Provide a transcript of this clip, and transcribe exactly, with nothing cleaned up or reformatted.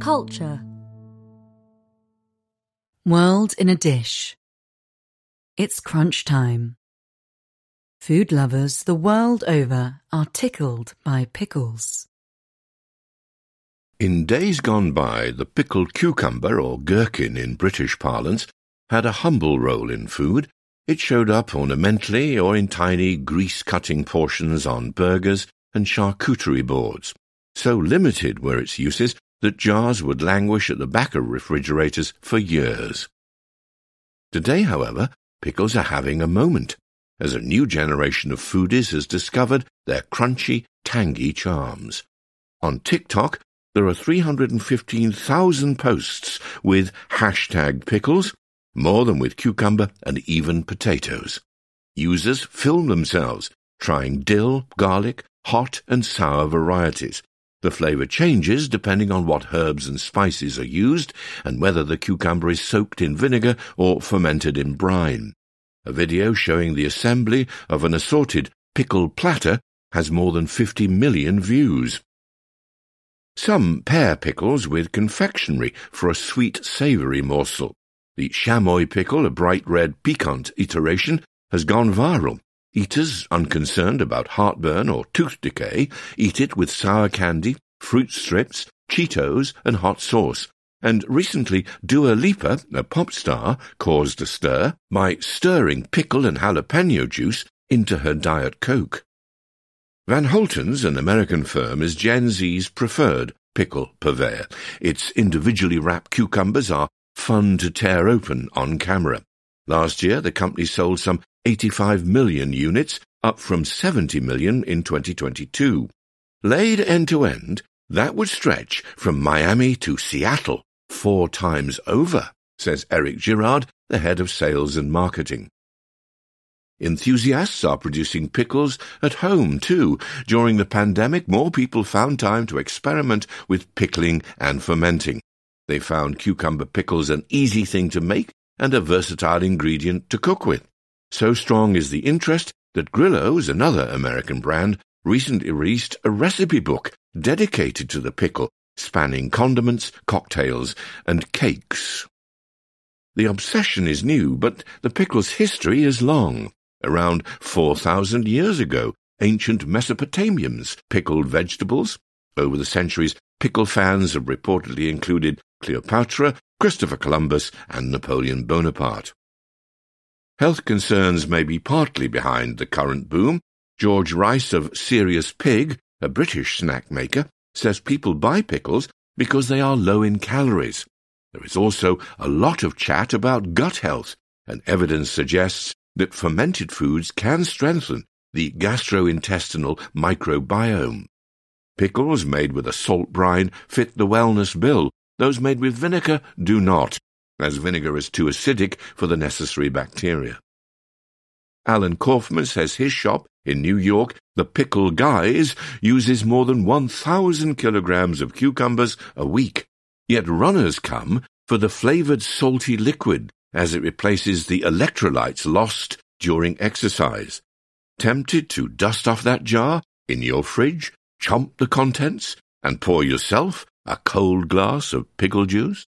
Culture. World in a dish. It's crunch time. Food lovers the world over are tickled by pickles. In days gone by, the pickled cucumber, or gherkin in British parlance, had a humble role in food. It showed up ornamentally or in tiny grease-cutting portions on burgers and charcuterie boards. So limited were its uses that jars would languish at the back of refrigerators for years. Today, however, pickles are having a moment, as a new generation of foodies has discovered their crunchy, tangy charms. On TikTok, there are three hundred fifteen thousand posts with hashtag pickles, more than with cucumber and even potatoes. Users film themselves trying dill, garlic, hot and sour varieties. The flavour changes depending on what herbs and spices are used and whether the cucumber is soaked in vinegar or fermented in brine. A video showing the assembly of an assorted pickle platter has more than fifty million views. Some pair pickles with confectionery for a sweet savoury morsel. The chamois pickle, a bright red piquant iteration, has gone viral. Eaters, unconcerned about heartburn or tooth decay, eat it with sour candy, fruit strips, Cheetos and hot sauce. And recently Dua Lipa, a pop star, caused a stir by stirring pickle and jalapeno juice into her Diet Coke. Van Holten's, an American firm, is Gen Z's preferred pickle purveyor. Its individually wrapped cucumbers are fun to tear open on camera. Last year, the company sold some eighty-five million units, up from seventy million in twenty twenty-two. Laid end-to-end, that would stretch from Miami to Seattle four times over, says Eric Girard, the head of sales and marketing. Enthusiasts are producing pickles at home, too. During the pandemic, more people found time to experiment with pickling and fermenting. They found cucumber pickles an easy thing to make and a versatile ingredient to cook with. So strong is the interest that Grillo's, another American brand, recently released a recipe book dedicated to the pickle, spanning condiments, cocktails, and cakes. The obsession is new, but the pickle's history is long. Around four thousand years ago, ancient Mesopotamians pickled vegetables. Over the centuries, pickle fans have reportedly included Cleopatra, Christopher Columbus, and Napoleon Bonaparte. Health concerns may be partly behind the current boom. George Rice of Serious Pig, a British snack maker, says people buy pickles because they are low in calories. There is also a lot of chat about gut health, and evidence suggests that fermented foods can strengthen the gastrointestinal microbiome. Pickles made with a salt brine fit the wellness bill. Those made with vinegar do not, as vinegar is too acidic for the necessary bacteria. Alan Kaufman says his shop in New York, the Pickle Guys, uses more than one thousand kilograms of cucumbers a week. Yet runners come for the flavoured salty liquid, as it replaces the electrolytes lost during exercise. Tempted to dust off that jar in your fridge, chomp the contents, and pour yourself a cold glass of pickle juice?